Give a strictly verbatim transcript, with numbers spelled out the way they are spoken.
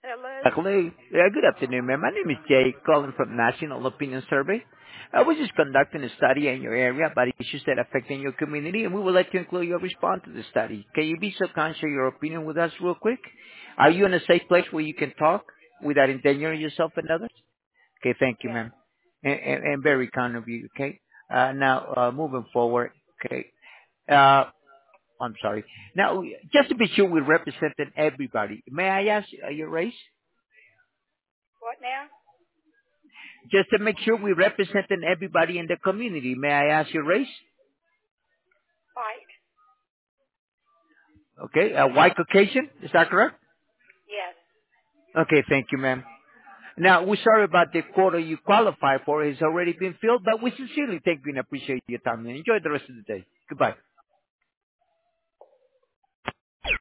Hello? Hello. Yeah, good afternoon, ma'am. My name is Jay, calling from National Opinion Survey. I was just conducting a study in your area about issues that affecting your community, and we would like to include your response to the study. Can you be so kind to share your opinion with us real quick? Are you in a safe place where you can talk without endangering yourself and others? Okay, thank you, Yes. ma'am. And, and, and very kind of you, okay? Uh, now, uh, moving forward, okay. Uh, I'm sorry. Now, just to be sure we're representing everybody, may I ask uh, your race? What now? Just to make sure we're representing everybody in the community, may I ask your race? White? Okay, uh, white Caucasian, is that correct? Yes. Okay, thank you, ma'am. Now, we're sorry about the quota you qualify for has already been filled, but we sincerely thank you and appreciate your time. And enjoy the rest of the day. Goodbye.